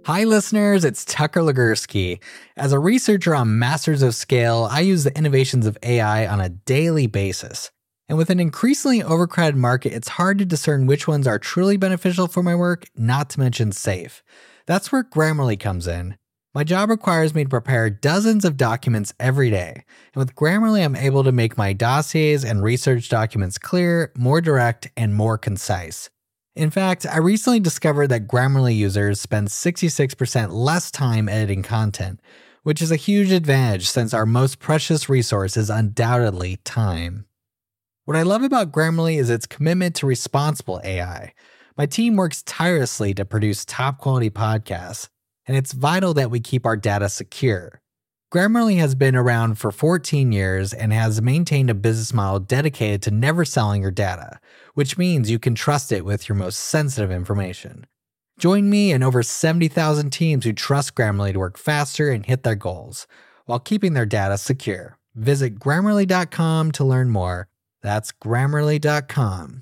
Hi listeners, it's Tucker Legursky. As a researcher on Masters of Scale, I use the innovations of AI on a daily basis. And with an increasingly overcrowded market, it's hard to discern which ones are truly beneficial for my work, not to mention safe. That's where Grammarly comes in. My job requires me to prepare dozens of documents every day. And with Grammarly, I'm able to make my dossiers and research documents clear, more direct, and more concise. In fact, I recently discovered that Grammarly users spend 66% less time editing content, which is a huge advantage since our most precious resource is undoubtedly time. What I love about Grammarly is its commitment to responsible AI. My team works tirelessly to produce top-quality podcasts, and it's vital that we keep our data secure. Grammarly has been around for 14 years and has maintained a business model dedicated to never selling your data, which means you can trust it with your most sensitive information. Join me and over 70,000 teams who trust Grammarly to work faster and hit their goals, while keeping their data secure. Visit Grammarly.com to learn more. That's Grammarly.com.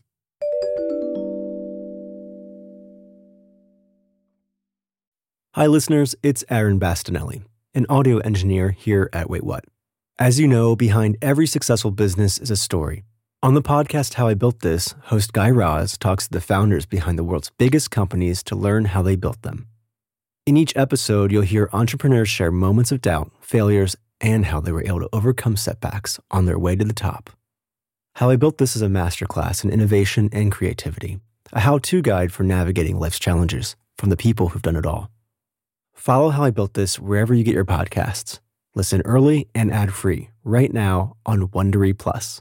Hi listeners, it's Aaron Bastinelli, an audio engineer here at Wait What. As you know, behind every successful business is a story. On the podcast How I Built This, host Guy Raz talks to the founders behind the world's biggest companies to learn how they built them. In each episode, you'll hear entrepreneurs share moments of doubt, failures, and how they were able to overcome setbacks on their way to the top. How I Built This is a masterclass in innovation and creativity, a how-to guide for navigating life's challenges from the people who've done it all. Follow How I Built This wherever you get your podcasts. Listen early and ad-free right now on Wondery Plus.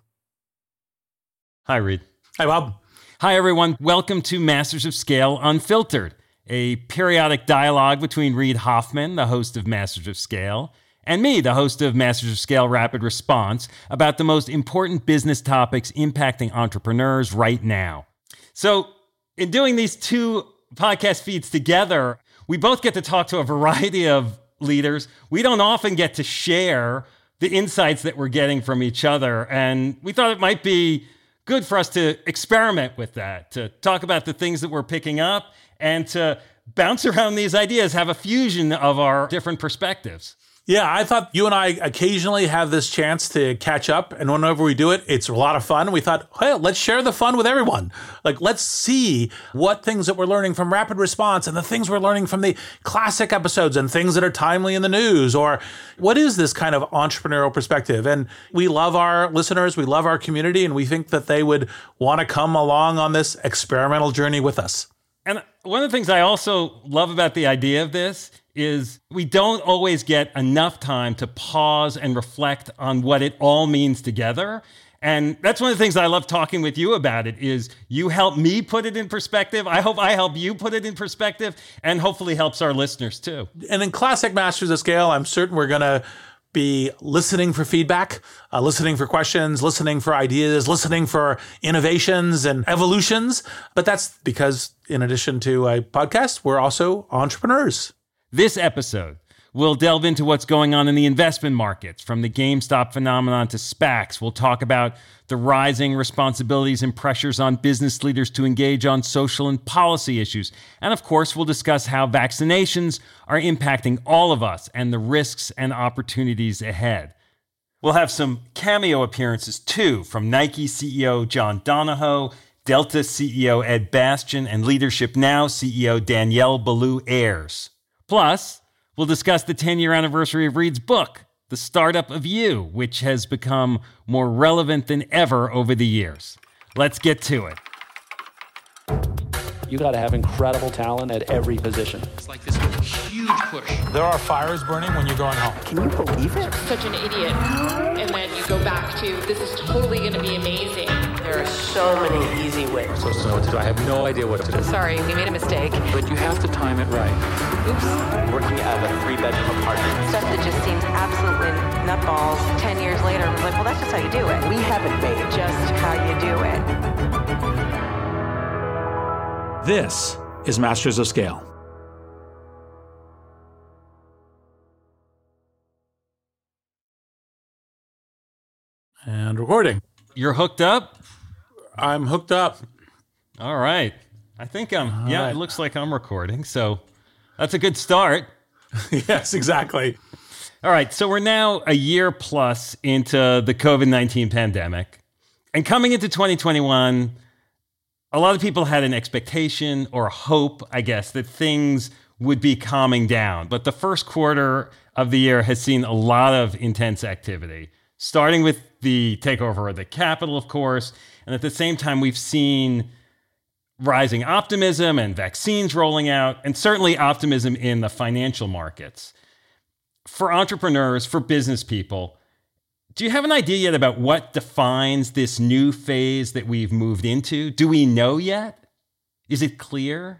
Hi, Reed. Hi, Bob. Hi, everyone. Welcome to Masters of Scale Unfiltered, a periodic dialogue between Reed Hoffman, the host of Masters of Scale, and me, the host of Masters of Scale Rapid Response, about the most important business topics impacting entrepreneurs right now. So, in doing these two podcast feeds together, we both get to talk to a variety of leaders. We don't often get to share the insights that we're getting from each other. And we thought it might be good for us to experiment with that, to talk about the things that we're picking up and to bounce around these ideas, have a fusion of our different perspectives. Yeah, I thought you and I occasionally have this chance to catch up, and whenever we do it, it's a lot of fun. We thought, hey, let's share the fun with everyone. Like, let's see what things that we're learning from Rapid Response and the things we're learning from the classic episodes and things that are timely in the news, or what is this kind of entrepreneurial perspective? And we love our listeners, we love our community, and we think that they would want to come along on this experimental journey with us. And one of the things I also love about the idea of this is we don't always get enough time to pause and reflect on what it all means together. And that's one of the things I love talking with you about it is you help me put it in perspective. I hope I help you put it in perspective and hopefully helps our listeners too. And in classic Masters of Scale, I'm certain we're going to be listening for feedback, listening for questions, listening for ideas, listening for innovations and evolutions. But that's because in addition to a podcast, we're also entrepreneurs. This episode, we'll delve into what's going on in the investment markets, from the GameStop phenomenon to SPACs. We'll talk about the rising responsibilities and pressures on business leaders to engage on social and policy issues. And of course, we'll discuss how vaccinations are impacting all of us and the risks and opportunities ahead. We'll have some cameo appearances too from Nike CEO John Donahoe, Delta CEO Ed Bastian, and Leadership Now CEO Danielle Ballou-Ayres. Plus, we'll discuss the 10-year anniversary of Reed's book, The Startup of You, which has become more relevant than ever over the years. Let's get to it. You got to have incredible talent at every position. It's like this huge push. There are fires burning when you're going home. Can you believe it? Such an idiot. And then you go back to, this is totally going to be amazing. There are so many easy ways. So what to do? I have no idea what to do. Sorry, we made a mistake. But you have to time it right. Oops. Working at a 3-bedroom apartment. Stuff that just seems absolutely nutballs 10 years later. I'm like, well, that's just how you do it. We haven't made Just how you do it. This is Masters of Scale. And recording. You're hooked up? I'm hooked up. All right. I think I'm, All right. it looks like I'm recording. So That's a good start. Yes, exactly. All right, so we're now a year plus into the COVID-19 pandemic. And coming into 2021, a lot of people had an expectation or a hope, I guess, that things would be calming down. But the first quarter of the year has seen a lot of intense activity, starting with the takeover of the Capitol, of course. And at the same time, we've seen rising optimism and vaccines rolling out, and certainly optimism in the financial markets. For entrepreneurs, for business people, do you have an idea yet about what defines this new phase that we've moved into? Do we know yet? Is it clear?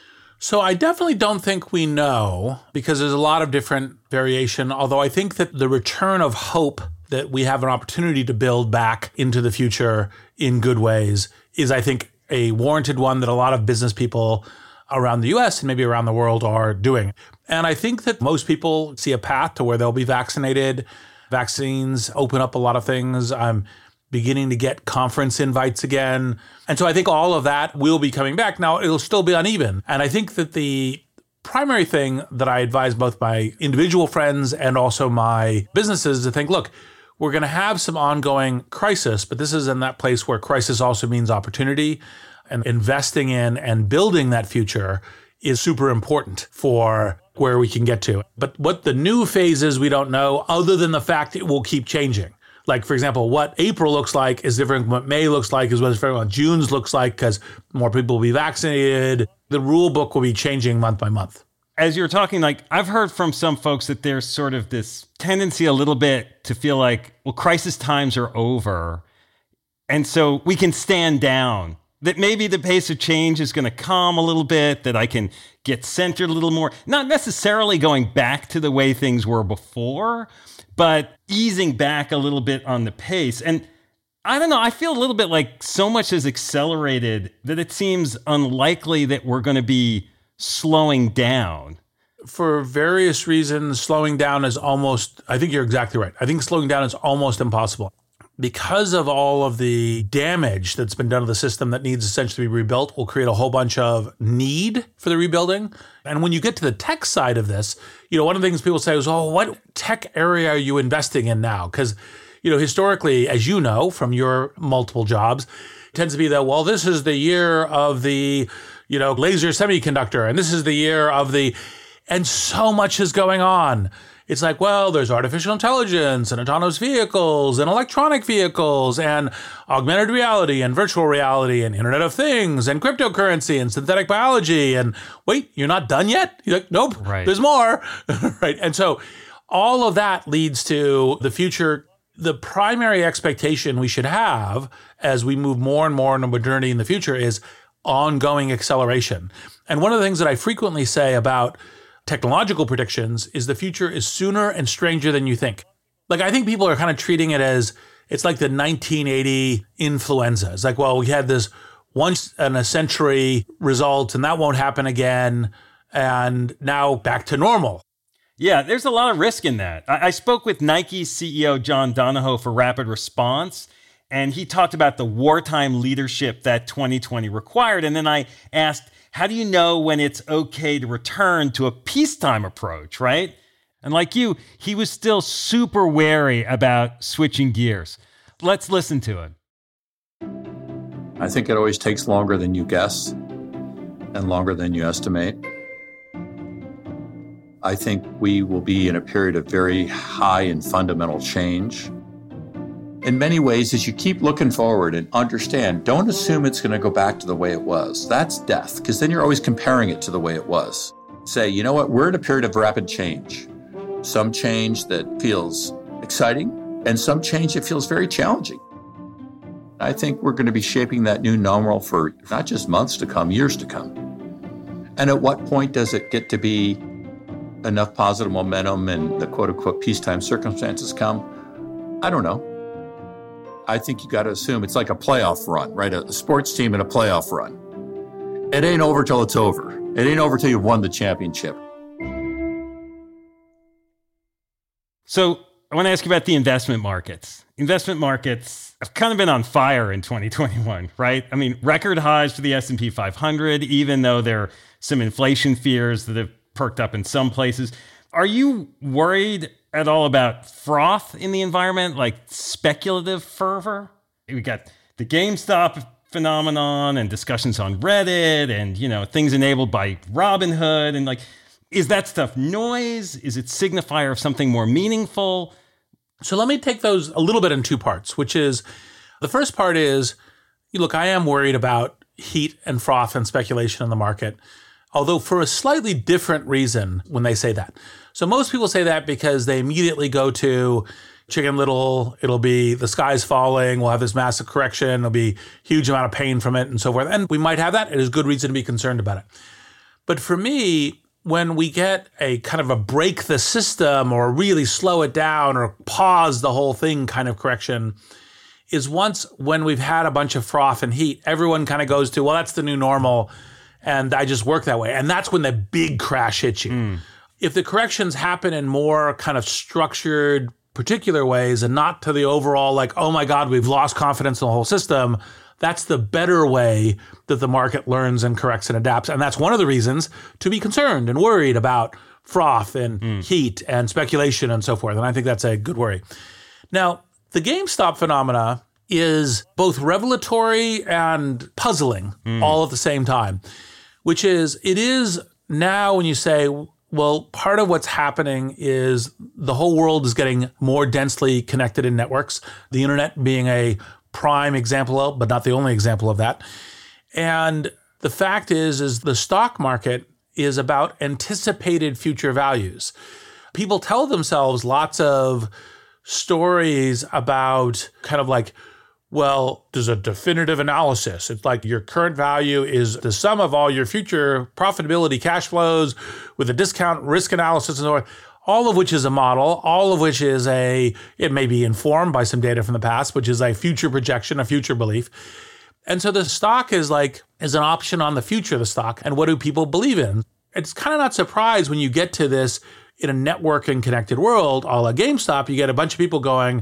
So I definitely don't think we know, because there's a lot of different variation, although I think that the return of hope that we have an opportunity to build back into the future in good ways is, I think, a warranted one that a lot of business people around the US and maybe around the world are doing. And I think that most people see a path to where they'll be vaccinated. Vaccines open up a lot of things. I'm beginning to get conference invites again. And so I think all of that will be coming back. Now, it'll still be uneven. And I think that the primary thing that I advise both my individual friends and also my businesses to think, look, we're going to have some ongoing crisis, but this is in that place where crisis also means opportunity, and investing in and building that future is super important for where we can get to. But what the new phase is, we don't know, other than the fact it will keep changing. Like, for example, what April looks like is different from what May looks like, is what June's looks like, because more people will be vaccinated. The rule book will be changing month by month. As you're talking, like, I've heard from some folks that there's sort of this tendency a little bit to feel like, well, crisis times are over, and so we can stand down. That maybe the pace of change is going to calm a little bit, that I can get centered a little more. Not necessarily going back to the way things were before, but easing back a little bit on the pace. And I don't know, I feel a little bit like so much has accelerated that it seems unlikely that we're going to be slowing down. For various reasons, slowing down is almost, I think you're exactly right. I think slowing down is almost impossible. Because of all of the damage that's been done to the system that needs essentially to be rebuilt, will create a whole bunch of need for the rebuilding. And when you get to the tech side of this, one of the things people say is, oh, what tech area are you investing in now? Because, historically, as you know, from your multiple jobs, it tends to be that, well, this is the year of the, laser semiconductor, and this is the year of and so much is going on. It's like, well, there's artificial intelligence and autonomous vehicles and electronic vehicles and augmented reality and virtual reality and Internet of Things and cryptocurrency and synthetic biology. And wait, you're not done yet? You're like, nope, right. There's more. Right. And so all of that leads to the future. The primary expectation we should have as we move more and more into modernity in the future is ongoing acceleration. And one of the things that I frequently say about technological predictions is the future is sooner and stranger than you think. Like, I think people are kind of treating it as it's like the 1980 influenza. It's like, well, we had this once in a century result and that won't happen again. And now back to normal. Yeah, there's a lot of risk in that. I spoke with Nike's CEO, John Donahoe, for Rapid Response, and he talked about the wartime leadership that 2020 required. And then I asked, how do you know when it's okay to return to a peacetime approach, right? And like you, he was still super wary about switching gears. Let's listen to it. I think it always takes longer than you guess and longer than you estimate. I think we will be in a period of very high and fundamental change. In many ways, as you keep looking forward and understand, don't assume it's going to go back to the way it was. That's death, because then you're always comparing it to the way it was. Say, you know what, we're in a period of rapid change. Some change that feels exciting, and some change that feels very challenging. I think we're going to be shaping that new normal for not just months to come, years to come. And at what point does it get to be enough positive momentum and the quote-unquote peacetime circumstances come? I don't know. I think you got to assume it's like a playoff run, right? A sports team in a playoff run. It ain't over till it's over. It ain't over till you've won the championship. So I want to ask you about the investment markets. Investment markets have kind of been on fire in 2021, right? I mean, record highs for the S&P 500, even though there are some inflation fears that have perked up in some places. Are you worried at all about froth in the environment, like speculative fervor? We got the GameStop phenomenon and discussions on Reddit and, things enabled by Robinhood. And like, is that stuff noise? Is it signifier of something more meaningful? So let me take those a little bit in two parts, which is the first part is, look, I am worried about heat and froth and speculation in the market, although for a slightly different reason when they say that. So most people say that because they immediately go to Chicken Little, it'll be the sky's falling, we'll have this massive correction, there'll be huge amount of pain from it and so forth. And we might have that. It is good reason to be concerned about it. But for me, when we get a kind of a break the system or really slow it down or pause the whole thing kind of correction is once when we've had a bunch of froth and heat, everyone kind of goes to, well, that's the new normal and I just work that way. And that's when the big crash hits you. If the corrections happen in more kind of structured, particular ways and not to the overall like, oh my God, we've lost confidence in the whole system, that's the better way that the market learns and corrects and adapts. And that's one of the reasons to be concerned and worried about froth and heat and speculation and so forth. And I think that's a good worry. Now, the GameStop phenomena is both revelatory and puzzling all at the same time, which is, it is now when you say, well, part of what's happening is the whole world is getting more densely connected in networks, the internet being a prime example of, but not the only example of that. And the fact is the stock market is about anticipated future values. People tell themselves lots of stories about kind of like, well, there's a definitive analysis. It's like your current value is the sum of all your future profitability cash flows with a discount risk analysis and so on, all of which is a model, all of which is it may be informed by some data from the past, which is a future projection, a future belief. And so the stock is an option on the future of the stock. And what do people believe in? It's kind of not surprised when you get to this in a network and connected world, a la GameStop, you get a bunch of people going,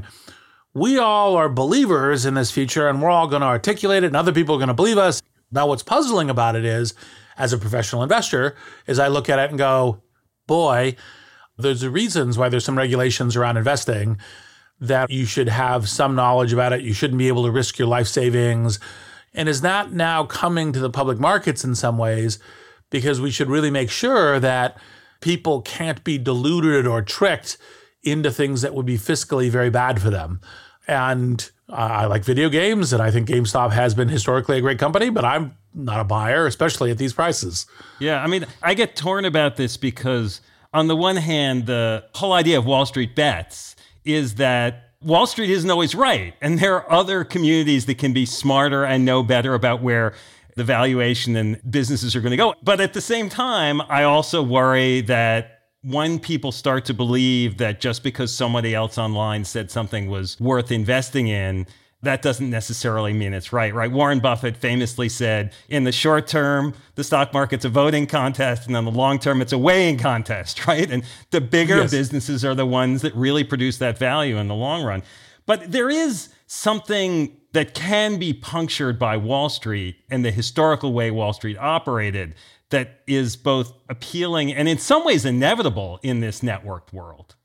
we all are believers in this future and we're all going to articulate it and other people are going to believe us. Now, what's puzzling about it is, as a professional investor, is I look at it and go, boy, there's reasons why there's some regulations around investing that you should have some knowledge about it. You shouldn't be able to risk your life savings. And is that now coming to the public markets in some ways? Because we should really make sure that people can't be deluded or tricked into things that would be fiscally very bad for them. And I like video games, and I think GameStop has been historically a great company, but I'm not a buyer, especially at these prices. Yeah, I mean, I get torn about this because on the one hand, the whole idea of Wall Street bets is that Wall Street isn't always right. And there are other communities that can be smarter and know better about where the valuation and businesses are going to go. But at the same time, I also worry that when people start to believe that just because somebody else online said something was worth investing in, that doesn't necessarily mean it's right? Warren Buffett famously said, in the short term, the stock market's a voting contest, and in the long term, it's a weighing contest, right? And the bigger businesses are the ones that really produce that value in the long run. But there is something that can be punctured by Wall Street and the historical way Wall Street operated that is both appealing and in some ways inevitable in this networked world.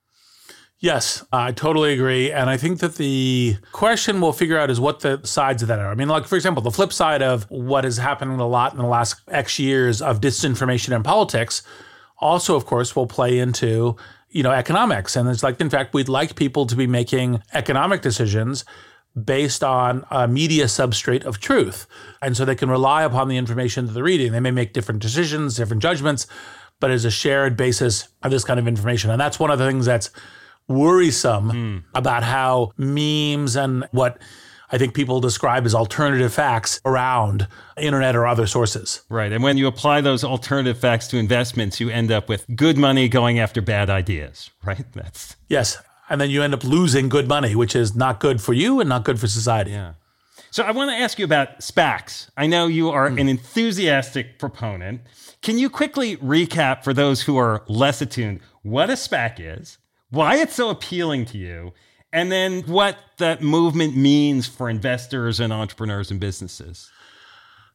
Yes, I totally agree. And I think that the question we'll figure out is what the sides of that are. I mean, like, for example, the flip side of what is happening a lot in the last X years of disinformation in politics also, of course, will play into, economics. And it's like, in fact, we'd like people to be making economic decisions based on a media substrate of truth. And so they can rely upon the information that they're reading. They may make different decisions, different judgments, but as a shared basis of this kind of information. And that's one of the things that's worrisome about how memes and what I think people describe as alternative facts around internet or other sources. Right. And when you apply those alternative facts to investments, you end up with good money going after bad ideas, right? Yes. And then you end up losing good money, which is not good for you and not good for society. Yeah. So I want to ask you about SPACs. I know you are an enthusiastic proponent. Can you quickly recap for those who are less attuned what a SPAC is, why it's so appealing to you, and then what that movement means for investors and entrepreneurs and businesses?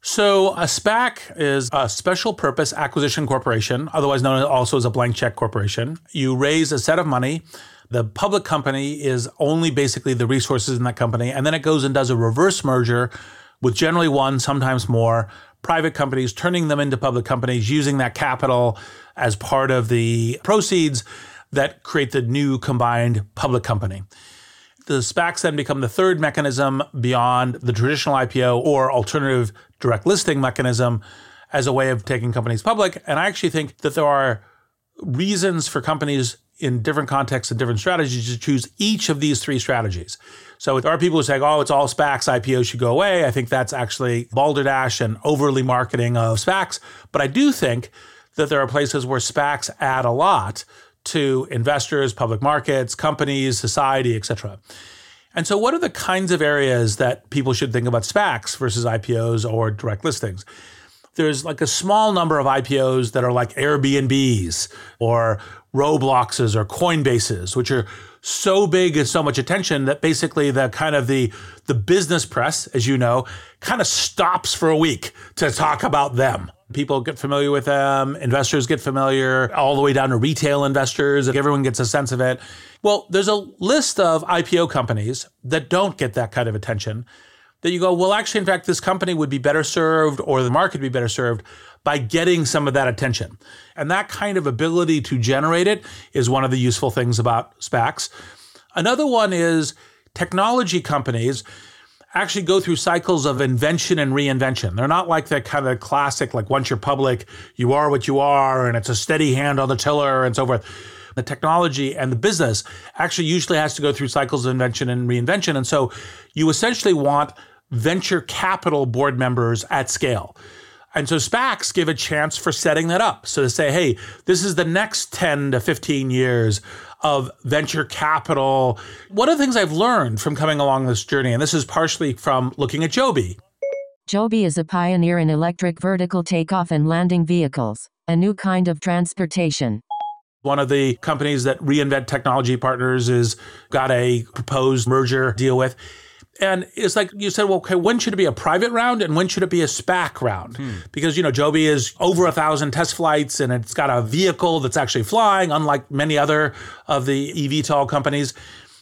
So a SPAC is a special purpose acquisition corporation, otherwise known also as a blank check corporation. You raise a set of money. The public company is only basically the resources in that company. And then it goes and does a reverse merger with generally one, sometimes more, private companies, turning them into public companies, using that capital as part of the proceeds that create the new combined public company. The SPACs then become the third mechanism beyond the traditional IPO or alternative direct listing mechanism as a way of taking companies public. And I actually think that there are reasons for companies in different contexts and different strategies to choose each of these three strategies. So there are people who say, oh, it's all SPACs, IPOs should go away. I think that's actually balderdash and overly marketing of SPACs. But I do think that there are places where SPACs add a lot to investors, public markets, companies, society, et cetera. And so what are the kinds of areas that people should think about SPACs versus IPOs or direct listings? There's like a small number of IPOs that are like Airbnbs or Robloxes or Coinbases, which are so big and so much attention that basically the business press, as you know, kind of stops for a week to talk about them. People get familiar with them, investors get familiar, all the way down to retail investors. Everyone gets a sense of it. Well, there's a list of IPO companies that don't get that kind of attention that you go, well, actually, in fact, this company would be better served or the market would be better served by getting some of that attention. And that kind of ability to generate it is one of the useful things about SPACs. Another one is technology companies actually go through cycles of invention and reinvention. They're not like that kind of classic, like once you're public, you are what you are, and it's a steady hand on the tiller and so forth. The technology and the business actually usually has to go through cycles of invention and reinvention. And so you essentially want venture capital board members at scale. And so SPACs give a chance for setting that up. So to say, hey, this is the next 10 to 15 years of venture capital. One of the things I've learned from coming along this journey, and this is partially from looking at Joby. Joby is a pioneer in electric vertical takeoff and landing vehicles, a new kind of transportation. One of the companies that Reinvent Technology Partners has got a proposed merger deal with. And it's like you said, well, okay, when should it be a private round and when should it be a SPAC round? Because, Joby is over 1,000 test flights and it's got a vehicle that's actually flying, unlike many other of the eVTOL companies.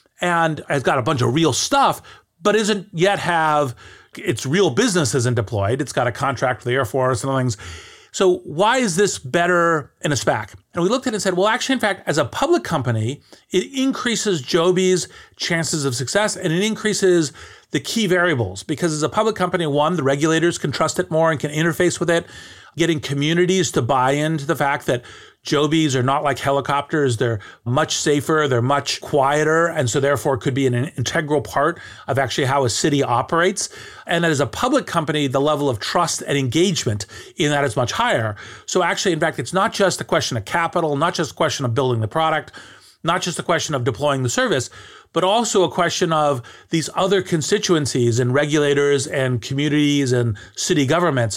And it's got a bunch of real stuff, but isn't yet have its real business isn't deployed. It's got a contract with the Air Force and things. So why is this better in a SPAC? And we looked at it and said, well, actually, in fact, as a public company, it increases Joby's chances of success and it increases the key variables because as a public company, one, the regulators can trust it more and can interface with it, getting communities to buy into the fact that Jobys are not like helicopters. They're much safer. They're much quieter. And so therefore could be an integral part of actually how a city operates. And as a public company, the level of trust and engagement in that is much higher. So actually, in fact, it's not just a question of capital, not just a question of building the product, not just a question of deploying the service, but also a question of these other constituencies and regulators and communities and city governments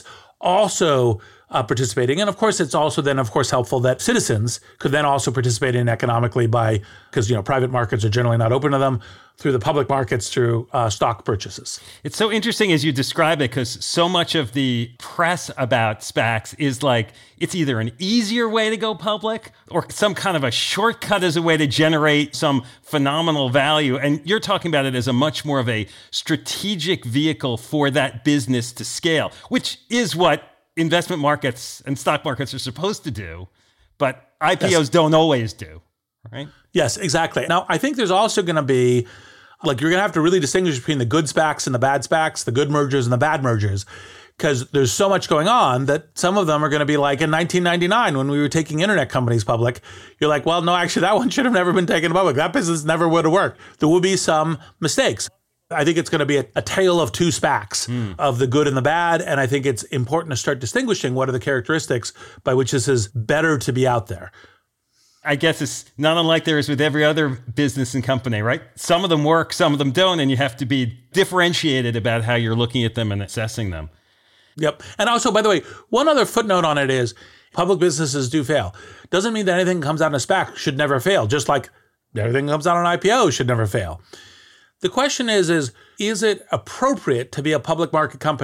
also participating. And of course, it's also then, of course, helpful that citizens could then also participate in economically because private markets are generally not open to them, through the public markets, through stock purchases. It's so interesting as you describe it, because so much of the press about SPACs is like, it's either an easier way to go public or some kind of a shortcut as a way to generate some phenomenal value. And you're talking about it as a much more of a strategic vehicle for that business to scale, which is what investment markets and stock markets are supposed to do, but IPOs don't always do, right? Yes, exactly. Now, I think there's also going to be, you're going to have to really distinguish between the good SPACs and the bad SPACs, the good mergers and the bad mergers, because there's so much going on that some of them are going to be like in 1999 when we were taking internet companies public. You're like, well, no, actually, that one should have never been taken public. That business never would have worked. There will be some mistakes. I think it's going to be a tale of two SPACs of the good and the bad. And I think it's important to start distinguishing what are the characteristics by which this is better to be out there. I guess it's not unlike there is with every other business and company, right? Some of them work, some of them don't, and you have to be differentiated about how you're looking at them and assessing them. Yep. And also, by the way, one other footnote on it is public businesses do fail. Doesn't mean that anything that comes out in a SPAC should never fail, just like everything that comes out on an IPO should never fail. The question is it appropriate to be a public market company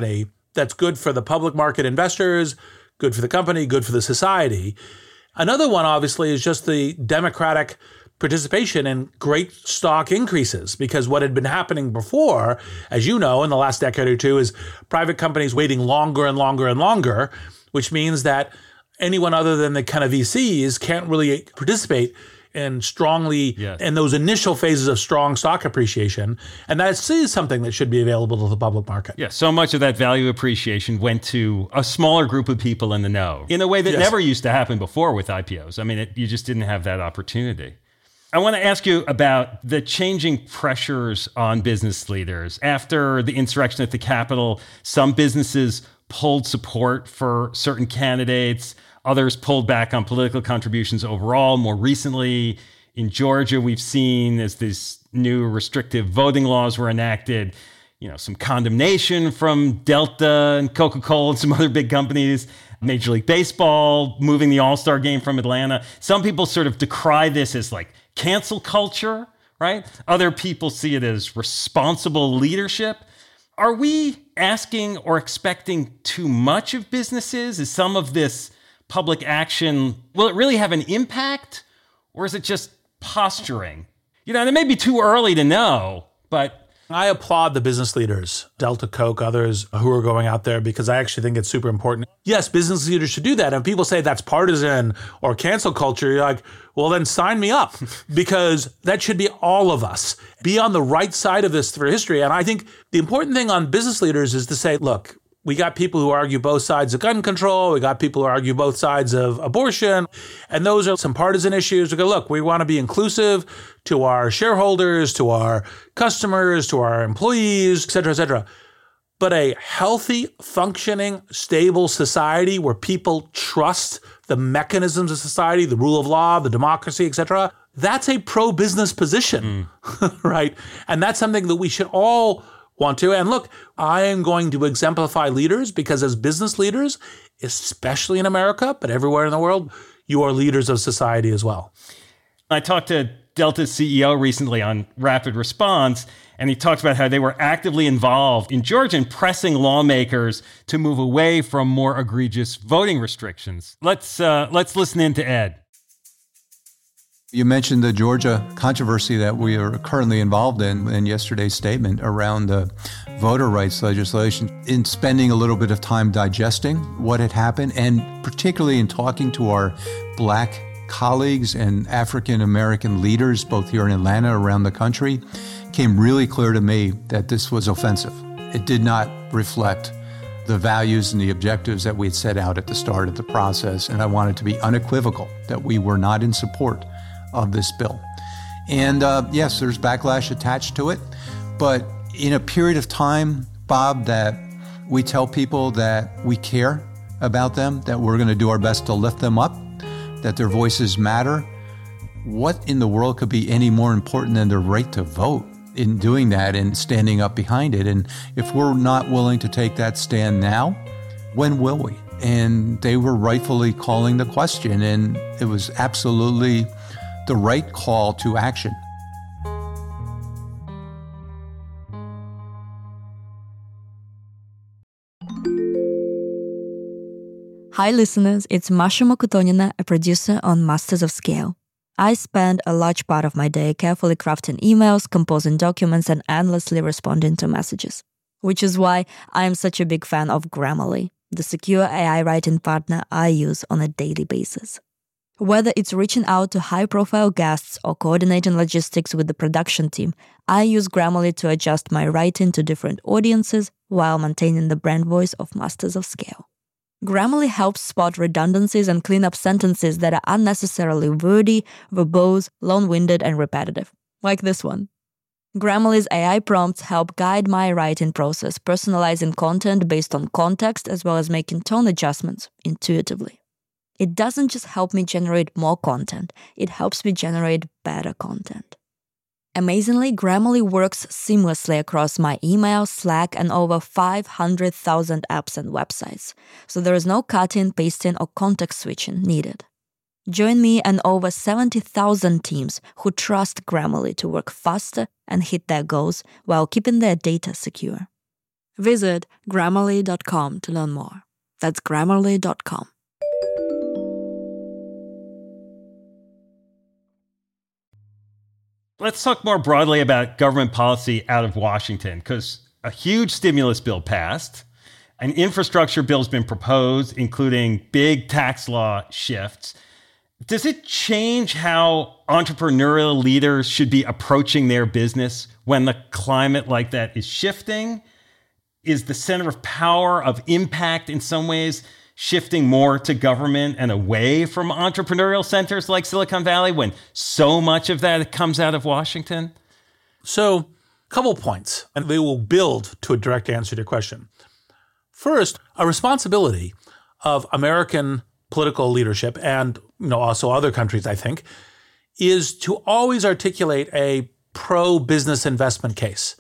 That's good for the public market investors, good for the company, good for the society. Another one, obviously, is just the democratic participation in great stock increases, because what had been happening before, as you know, in the last decade or two, is private companies waiting longer and longer and longer, which means that anyone other than the kind of VCs can't really participate in strongly in those initial phases of strong stock appreciation. And that is something that should be available to the public market. Yeah, so much of that value appreciation went to a smaller group of people in the know in a way that never used to happen before with IPOs. I mean, you just didn't have that opportunity. I want to ask you about the changing pressures on business leaders. After the insurrection at the Capitol, some businesses pulled support for certain candidates. Others pulled back on political contributions overall. More recently, in Georgia, we've seen as these new restrictive voting laws were enacted, some condemnation from Delta and Coca-Cola and some other big companies. Major League Baseball moving the All-Star game from Atlanta. Some people sort of decry this as like cancel culture, right? Other people see it as responsible leadership. Are we asking or expecting too much of businesses? Is some of this public action, will it really have an impact? Or is it just posturing? And it may be too early to know, but I applaud the business leaders, Delta, Coke, others who are going out there, because I actually think it's super important. Yes, business leaders should do that. And people say that's partisan or cancel culture. You're like, well, then sign me up, because that should be all of us. Be on the right side of this for history. And I think the important thing on business leaders is to say, look, we got people who argue both sides of gun control. We got people who argue both sides of abortion. And those are some partisan issues. We go, look, we want to be inclusive to our shareholders, to our customers, to our employees, et cetera, et cetera. But a healthy, functioning, stable society where people trust the mechanisms of society, the rule of law, the democracy, et cetera, that's a pro-business position, right? And that's something that we should all want to. And look, I am going to exemplify leaders, because as business leaders, especially in America, but everywhere in the world, you are leaders of society as well. I talked to Delta's CEO recently on Rapid Response, and he talked about how they were actively involved in Georgia in pressing lawmakers to move away from more egregious voting restrictions. Let's listen in to Ed. You mentioned the Georgia controversy that we are currently involved in yesterday's statement around the voter rights legislation. In spending a little bit of time digesting what had happened, and particularly in talking to our Black colleagues and African American leaders, both here in Atlanta, around the country, came really clear to me that this was offensive. It did not reflect the values and the objectives that we had set out at the start of the process, and I wanted to be unequivocal that we were not in support of this bill. And yes, there's backlash attached to it, but in a period of time, Bob, that we tell people that we care about them, that we're going to do our best to lift them up, that their voices matter, what in the world could be any more important than their right to vote in doing that and standing up behind it? And if we're not willing to take that stand now, when will we? And they were rightfully calling the question, and it was absolutely the right call to action. Hi listeners, it's Masha Mokutonina, a producer on Masters of Scale. I spend a large part of my day carefully crafting emails, composing documents, and endlessly responding to messages. Which is why I am such a big fan of Grammarly, the secure AI writing partner I use on a daily basis. Whether it's reaching out to high-profile guests or coordinating logistics with the production team, I use Grammarly to adjust my writing to different audiences while maintaining the brand voice of Masters of Scale. Grammarly helps spot redundancies and clean up sentences that are unnecessarily wordy, verbose, long-winded, and repetitive, like this one. Grammarly's AI prompts help guide my writing process, personalizing content based on context as well as making tone adjustments intuitively. It doesn't just help me generate more content, it helps me generate better content. Amazingly, Grammarly works seamlessly across my email, Slack, and over 500,000 apps and websites, so there is no cutting, pasting, or context switching needed. Join me and over 70,000 teams who trust Grammarly to work faster and hit their goals while keeping their data secure. Visit Grammarly.com to learn more. That's Grammarly.com. Let's talk more broadly about government policy out of Washington, because a huge stimulus bill passed. An infrastructure bill's been proposed, including big tax law shifts. Does it change how entrepreneurial leaders should be approaching their business when the climate like that is shifting? Is the center of power, of impact in some ways, shifting more to government and away from entrepreneurial centers like Silicon Valley when so much of that comes out of Washington? So, a couple points, and they will build to a direct answer to your question. First, a responsibility of American political leadership and also other countries, I think, is to always articulate a pro-business investment case.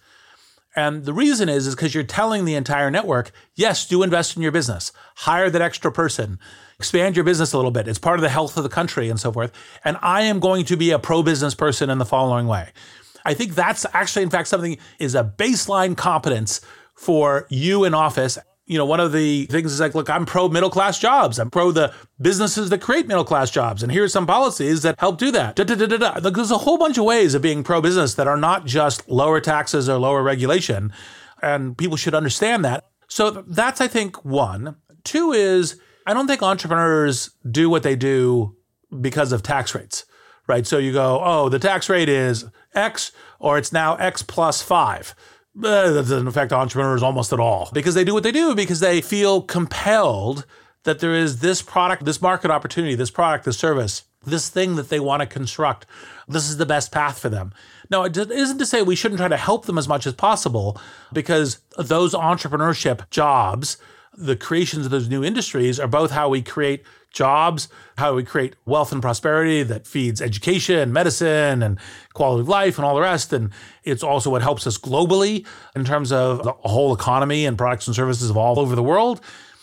And the reason is because you're telling the entire network, yes, do invest in your business, hire that extra person, expand your business a little bit. It's part of the health of the country and so forth. And I am going to be a pro-business person in the following way. I think that's actually, in fact, something is a baseline competence for you in office. One of the things is like, look, I'm pro middle class jobs. I'm pro the businesses that create middle class jobs. And here's some policies that help do that. Look, there's a whole bunch of ways of being pro business that are not just lower taxes or lower regulation. And people should understand that. So that's, I think, one. Two is, I don't think entrepreneurs do what they do because of tax rates, right? So you go, oh, the tax rate is X, or it's now X plus 5. That doesn't affect entrepreneurs almost at all, because they do what they do because they feel compelled that there is this product, this market opportunity, this product, this service, this thing that they want to construct. This is the best path for them. Now, it isn't to say we shouldn't try to help them as much as possible, because those entrepreneurship jobs, the creations of those new industries, are both how we create jobs, how we create wealth and prosperity that feeds education, medicine, and quality of life, and all the rest. And it's also what helps us globally in terms of the whole economy and products and services of all over the world.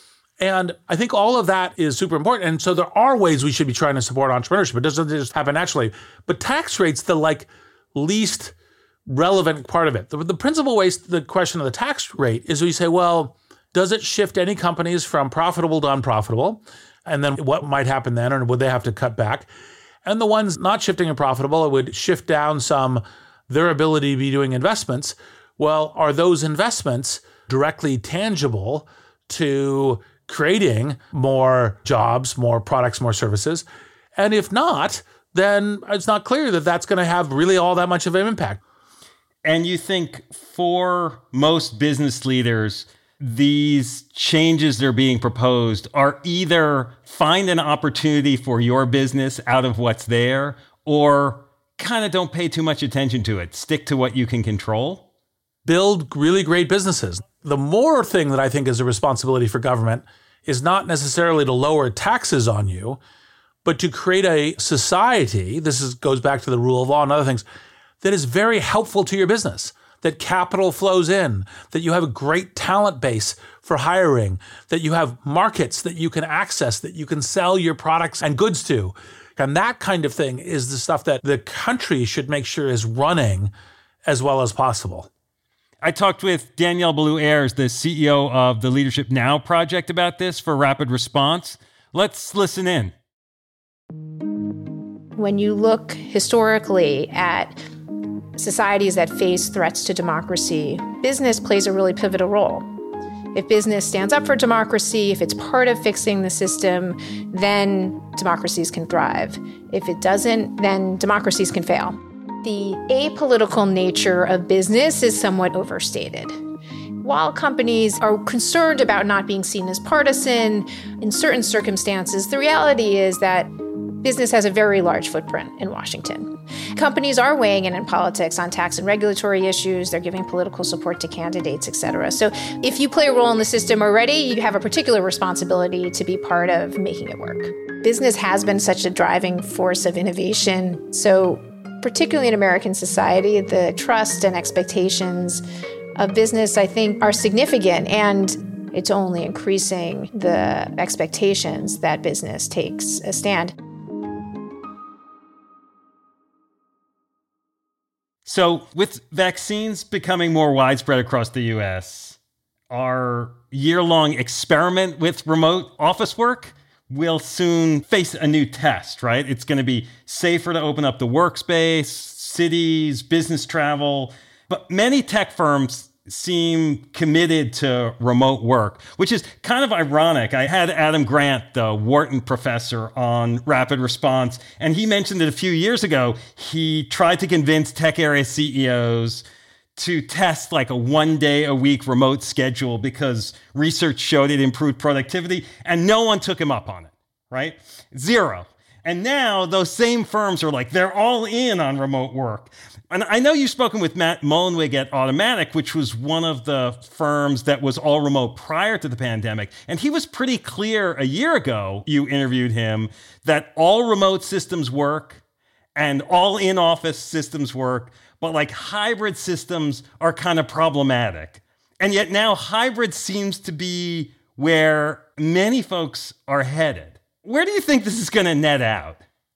And I think all of that is super important. And so there are ways we should be trying to support entrepreneurship. It doesn't just happen naturally. But tax rate's the least relevant part of it. The principal way, the question of the tax rate is we say, well, does it shift any companies from profitable to unprofitable? And then what might happen then, or would they have to cut back? And the ones not shifting to profitable, it would shift down their ability to be doing investments. Well, are those investments directly tangible to creating more jobs, more products, more services? And if not, then it's not clear that that's going to have really all that much of an impact. And you think for most business leaders, these changes that are being proposed are either find an opportunity for your business out of what's there, or kind of don't pay too much attention to it. Stick to what you can control. Build really great businesses. The more thing that I think is a responsibility for government is not necessarily to lower taxes on you, but to create a society, goes back to the rule of law and other things, that is very helpful to your business. That capital flows in, that you have a great talent base for hiring, that you have markets that you can access, that you can sell your products and goods to. And that kind of thing is the stuff that the country should make sure is running as well as possible. I talked with Danielle Ballou-Ayres, the CEO of the Leadership Now project, about this for Rapid Response. Let's listen in. When you look historically at societies that face threats to democracy, business plays a really pivotal role. If business stands up for democracy, if it's part of fixing the system, then democracies can thrive. If it doesn't, then democracies can fail. The apolitical nature of business is somewhat overstated. While companies are concerned about not being seen as partisan in certain circumstances, the reality is that business has a very large footprint in Washington. Companies are weighing in politics on tax and regulatory issues. They're giving political support to candidates, et cetera. So if you play a role in the system already, you have a particular responsibility to be part of making it work. Business has been such a driving force of innovation. So particularly in American society, the trust and expectations of business, I think, are significant. And it's only increasing the expectations that business takes a stand. So with vaccines becoming more widespread across the U.S., our year-long experiment with remote office work will soon face a new test, right? It's going to be safer to open up the workspace, cities, business travel. But many tech firms seem committed to remote work, which is kind of ironic. I had Adam Grant, the Wharton professor, on Rapid Response, and he mentioned that a few years ago, he tried to convince tech area CEOs to test like a 1 day a week remote schedule because research showed it improved productivity, and no one took him up on it, right? Zero. And now those same firms are like, they're all in on remote work. And I know you've spoken with Matt Mullenweg at Automattic, which was one of the firms that was all remote prior to the pandemic. And he was pretty clear a year ago, you interviewed him, that all remote systems work and all in-office systems work, but like hybrid systems are kind of problematic. And yet now hybrid seems to be where many folks are headed. Where do you think this is going to net out?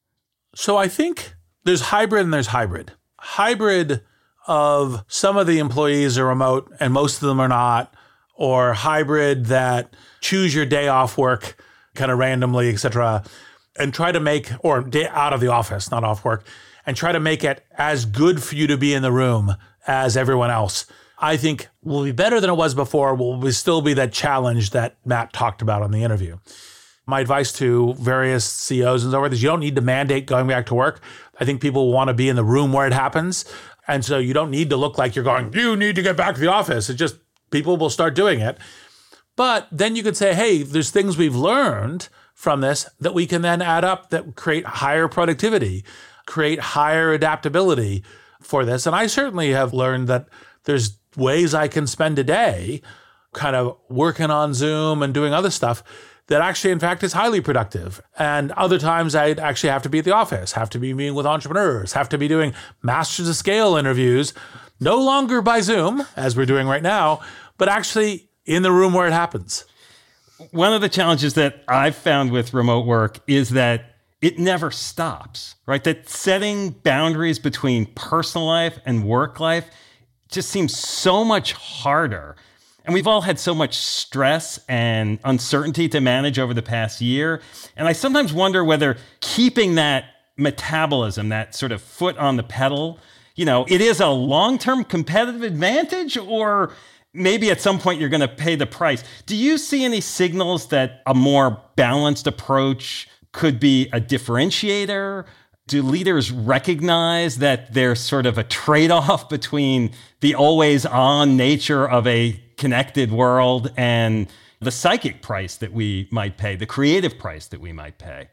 So I think there's hybrid and there's hybrid. Hybrid of some of the employees are remote and most of them are not, or hybrid that choose your day off work kind of randomly, et cetera, and try to make, or day out of the office, not off work, and try to make it as good for you to be in the room as everyone else, I think will be better than it was before, will still be that challenge that Matt talked about on the interview. My advice to various CEOs and so forth is you don't need to mandate going back to work. I think people want to be in the room where it happens. And so you don't need to look like you're going, you need to get back to the office. It's just people will start doing it. But then you could say, hey, there's things we've learned from this that we can then add up that create higher productivity, create higher adaptability for this. And I certainly have learned that there's ways I can spend a day kind of working on Zoom and doing other stuff that actually, in fact, is highly productive. And other times I'd actually have to be at the office, have to be meeting with entrepreneurs, have to be doing Masters of Scale interviews, no longer by Zoom, as we're doing right now, but actually in the room where it happens. One of the challenges that I've found with remote work is that it never stops, right? That setting boundaries between personal life and work life just seems so much harder. And we've all had so much stress and uncertainty to manage over the past year. And I sometimes wonder whether keeping that metabolism, that sort of foot on the pedal, it is a long-term competitive advantage, or maybe at some point you're going to pay the price. Do you see any signals that a more balanced approach could be a differentiator? Do leaders recognize that there's sort of a trade-off between the always-on nature of a connected world and the psychic price that we might pay, the creative price that we might pay?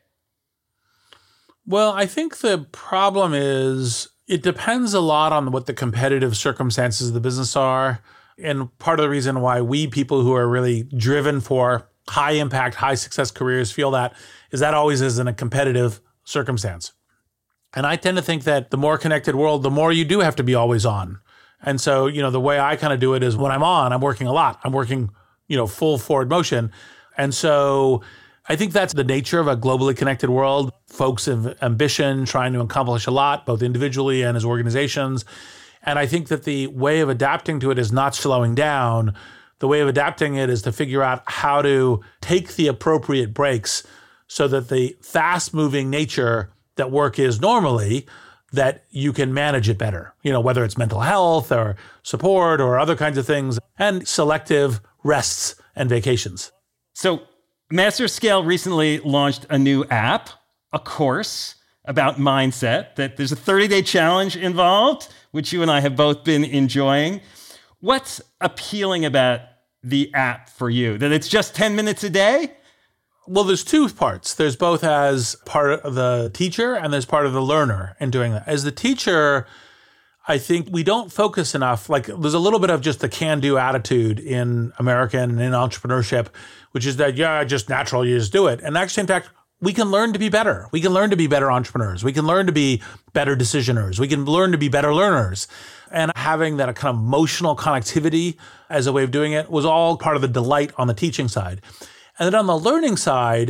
Well, I think the problem is it depends a lot on what the competitive circumstances of the business are. And part of the reason why we people who are really driven for high impact, high success careers feel that is that always is in a competitive circumstance. And I tend to think that the more connected world, the more you do have to be always on. And so, the way I kind of do it is when I'm on, I'm working a lot. I'm working, full forward motion. And so I think that's the nature of a globally connected world. Folks have ambition, trying to accomplish a lot, both individually and as organizations. And I think that the way of adapting to it is not slowing down. The way of adapting it is to figure out how to take the appropriate breaks so that the fast-moving nature that work is normally, that you can manage it better, whether it's mental health or support or other kinds of things, and selective rests and vacations. So Master Scale recently launched a new app, a course about mindset, that there's a 30-day challenge involved, which you and I have both been enjoying. What's appealing about the app for you? That it's just 10 minutes a day? Well, there's two parts. There's both as part of the teacher and there's part of the learner in doing that. As the teacher, I think we don't focus enough. Like there's a little bit of just the can-do attitude in American and in entrepreneurship, which is that, just natural, you just do it. And actually, in fact, we can learn to be better. We can learn to be better entrepreneurs. We can learn to be better decisioners. We can learn to be better learners. And having that kind of emotional connectivity as a way of doing it was all part of the delight on the teaching side. And then on the learning side,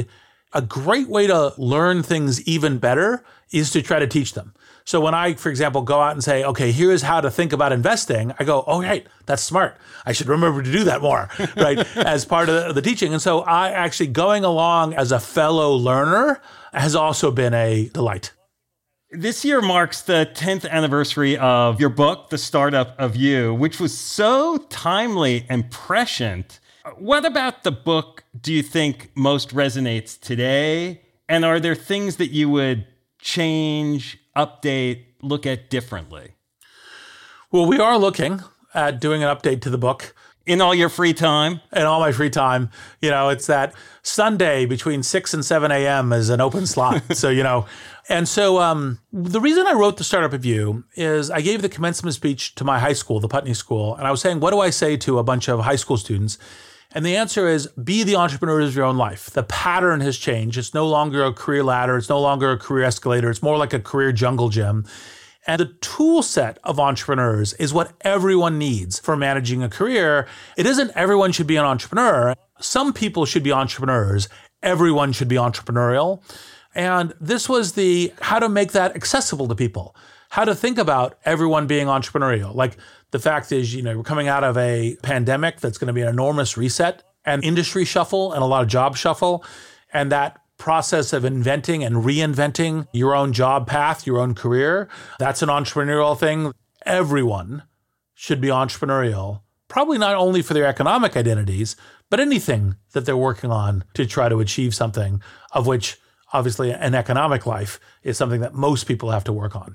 A great way to learn things even better is to try to teach them. So when I, for example, go out and say, okay, here's how to think about investing, I go, oh, right, that's smart. I should remember to do that more, right, as part of the teaching. And so I actually going along as a fellow learner has also been a delight. This year marks the 10th anniversary of your book, The Startup of You, which was so timely and prescient. What about the book do you think most resonates today? And are there things that you would change, update, look at differently? Well, we are looking at doing an update to the book. In all your free time? In all my free time. It's that Sunday between 6 and 7 a.m. is an open slot. So, And so the reason I wrote The Startup of You is I gave the commencement speech to my high school, the Putney School, and I was saying, what do I say to a bunch of high school students? And the answer is, be the entrepreneurs of your own life. The pattern has changed. It's no longer a career ladder. It's no longer a career escalator. It's more like a career jungle gym. And the tool set of entrepreneurs is what everyone needs for managing a career. It isn't everyone should be an entrepreneur. Some people should be entrepreneurs. Everyone should be entrepreneurial. And this was the how to make that accessible to people, how to think about everyone being entrepreneurial. Like the fact is, we're coming out of a pandemic that's going to be an enormous reset and industry shuffle and a lot of job shuffle. And that process of inventing and reinventing your own job path, your own career, that's an entrepreneurial thing. Everyone should be entrepreneurial, probably not only for their economic identities, but anything that they're working on to try to achieve something, of which obviously an economic life is something that most people have to work on.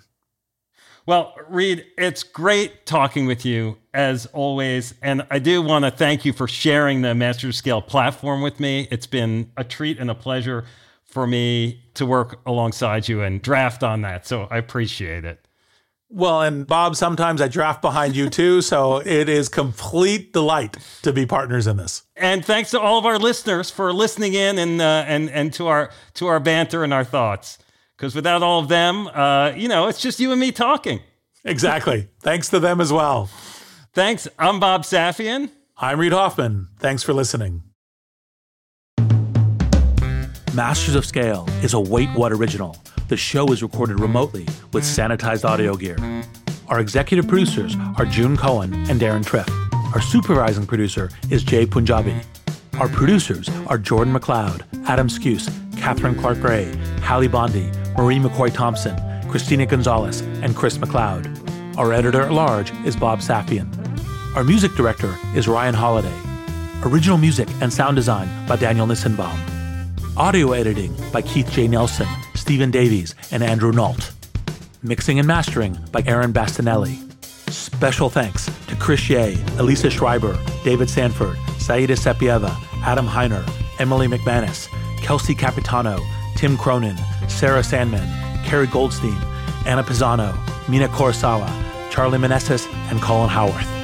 Well, Reed, it's great talking with you as always. And I do want to thank you for sharing the Masters of Scale platform with me. It's been a treat and a pleasure for me to work alongside you and draft on that. So I appreciate it. Well, and Bob, sometimes I draft behind you too. So it is complete delight to be partners in this. And thanks to all of our listeners for listening in and to our banter and our thoughts. Because without all of them, it's just you and me talking. Exactly. Thanks to them as well. Thanks. I'm Bob Safian. I'm Reed Hoffman. Thanks for listening. Masters of Scale is a Wait What original. The show is recorded remotely with sanitized audio gear. Our executive producers are June Cohen and Darren Triff. Our supervising producer is Jay Punjabi. Our producers are Jordan McLeod, Adam Skuse, Catherine Clark Gray, Hallie Bondi, Marie McCoy Thompson, Christina Gonzalez, and Chris McLeod. Our editor-at-large is Bob Safian. Our music director is Ryan Holiday. Original music and sound design by Daniel Nissenbaum. Audio editing by Keith J. Nelson, Stephen Davies, and Andrew Nault. Mixing and mastering by Aaron Bastinelli. Special thanks to Chris Ye, Elisa Schreiber, David Sanford, Saida Sepieva, Adam Heiner, Emily McManus, Kelsey Capitano, Tim Cronin, Sarah Sandman, Carrie Goldstein, Anna Pisano, Mina Kurosawa, Charlie Meneses, and Colin Howarth.